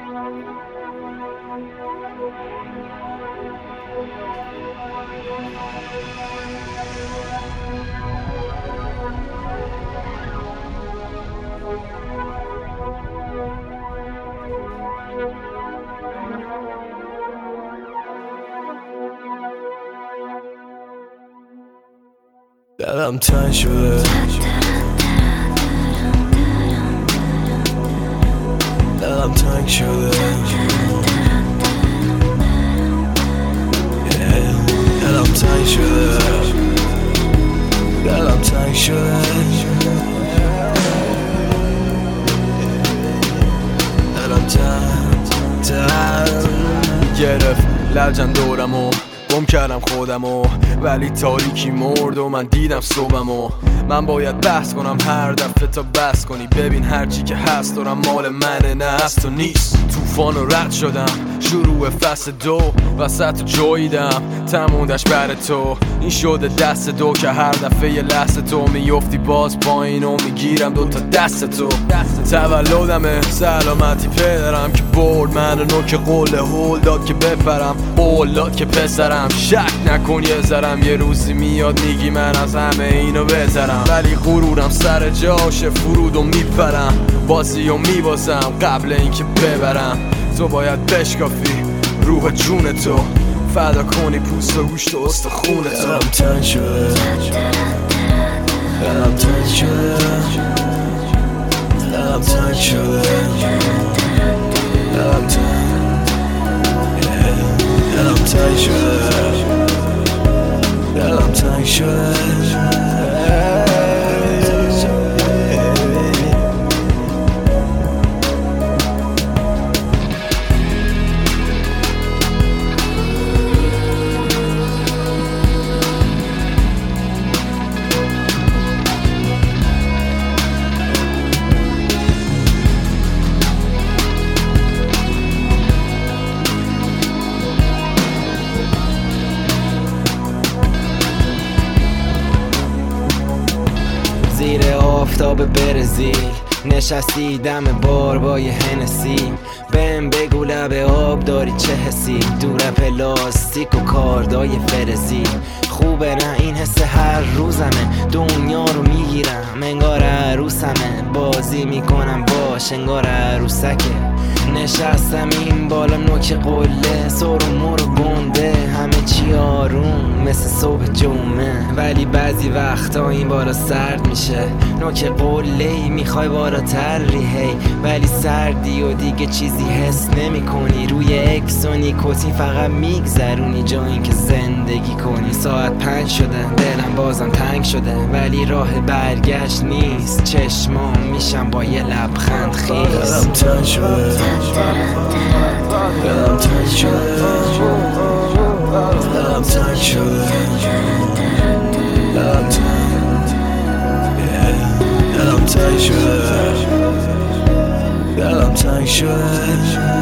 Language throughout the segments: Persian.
دلم تنگ شده، دلم تنگ شده، دلم تنگ شده، دلم تنگ شده، دلم تنگ گرفت لجن دورمو، گم کردم خودمو ولی تاریکی مرد و من دیدم صبحمو. من باید بحث کنم هر دفعه تا بس کنی، ببین هرچی که هست دارم مال منه نه از تو نیست. طوفان و رد شدم شروع فصل 2 وسط و جاییدم تموندش بر تو. این شده دست دو که هر دفعه یه لحظه تو میفتی باز پایین و میگیرم دوتا دست تو. تولدمه سلامتی پدرم که برد منو نوک قول هول داد که بپرم، قول داد که پسرم شک نکن یه ذرم یه روزی میاد میگی من از همه اینو بهترم. ولی غرورم سر جاشه فرود و میپرم بازی و میبازم قبل اینکه ببرم. تو باید بشکافی روح جون تو فدا کنی پوست و گوشت و استخون تو. دلم تنگ شده، دلم تنگ شده، دلم تنگ شده، دلم تنگ شده، دلم تنگ شده. زیر آفتاب برزیل نشستی دم بار با یه هنسی، بهم بگو لب آب داری چه حسی، دور پلاستیک و کاردای فرزی. خوبه نه این حس هر روزمه، دنیا رو میگیرم انگار عروسمه، بازی میکنم باش انگار عروسکه. نشستم این بالا نوک قله، سر و مور و گنده همه چی آروم مثل صبح جمعه. ولی بعضی وقتا این بالا سرد میشه، نوک قله ای میخوای بالاتر ریهی، ولی سردی و دیگه چیزی حس نمی کنی. روی اکس و نیکوتین فقط میگذرونی جا این که زندگی کنی. ساعت 5 شده دلم بازم تنگ شده، ولی راه برگشت نیست، چشمام میشم با یه لبخند خیز. دلم تنگ شده، دلم تنگ شده، دلم تنگ شده، دلم تنگ شده، دلم تنگ شده.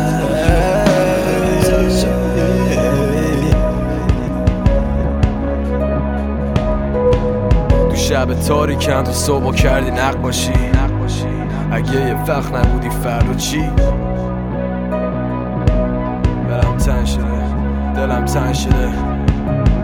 تو شب تاریکم تو صبح کردی نقاشی، اگه یه وقت نبودی فردا چی؟ دلم تنگ شده، دلم تنگ شده.